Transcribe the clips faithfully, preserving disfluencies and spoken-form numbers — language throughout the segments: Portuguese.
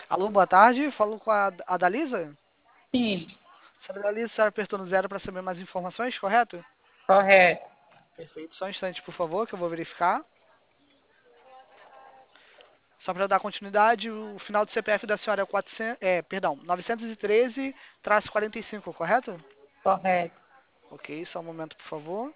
Alô, boa tarde. Falo com a, a Dalisa. Sim, Senhora Dalisa, a senhora apertou no zero para saber mais informações, correto? correto. Perfeito. Só um instante, por favor, que eu vou verificar. Só para dar continuidade, o final do C P F da senhora é, quatrocentos, é perdão, novecentos e treze quarenta e cinco, correto? Correto. Ok, só um momento, por favor.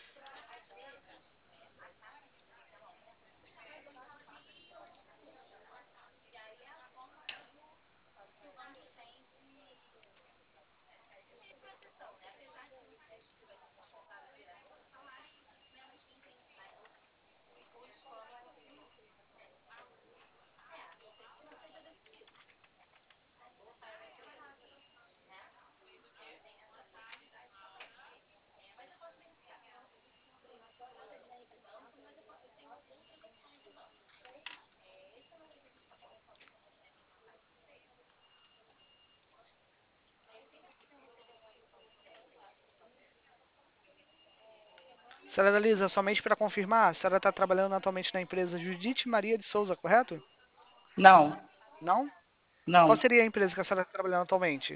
Senhora Dalisa, somente para confirmar, a senhora está trabalhando atualmente na empresa Judite Maria de Souza, correto? Não, Não? Qual não. seria a empresa que a senhora está trabalhando atualmente?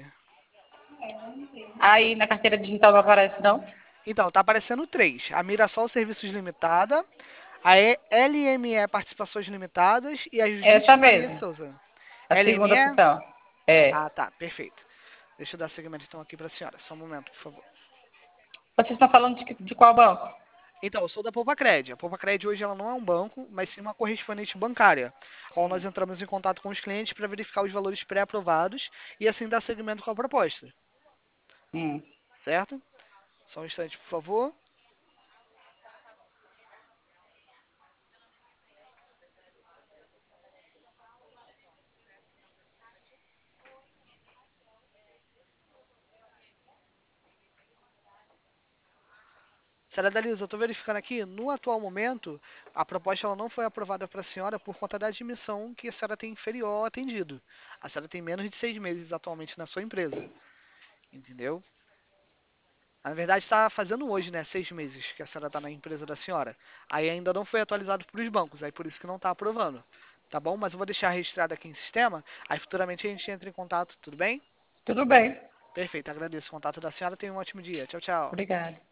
Aí na carteira digital não aparece, não? Então, tá aparecendo três. A Mirassol Serviços Limitada, a E- L M E Participações Limitadas e a Essa Judite Maria de mesmo, Souza. a segunda L M E? opção. É. Ah, tá, perfeito. Deixa eu dar seguimento então aqui para a senhora. Só um momento, por favor. Vocês estão falando de, que- de qual banco? Então, eu sou da Poupa-Cred. A Poupa-Cred hoje ela não é um banco, mas sim uma correspondente bancária, onde nós entramos em contato com os clientes para verificar os valores pré-aprovados e assim dar seguimento com a proposta, Hum. certo? Só um instante, por favor. Senhora Dalisa, eu estou verificando aqui, no atual momento, a proposta ela não foi aprovada para a senhora por conta da admissão que a senhora tem inferior ao atendido. A senhora tem menos de seis meses atualmente na sua empresa, entendeu? Na verdade, está fazendo hoje, né? Seis meses que a senhora está na empresa da senhora. Aí ainda não foi atualizado para os bancos, aí por isso que não está aprovando. Tá bom? Mas eu vou deixar registrado aqui em sistema, aí futuramente a gente entra em contato, tudo bem? Tudo bem. Perfeito, agradeço o contato da senhora, tenha um ótimo dia. Tchau, tchau. Obrigada.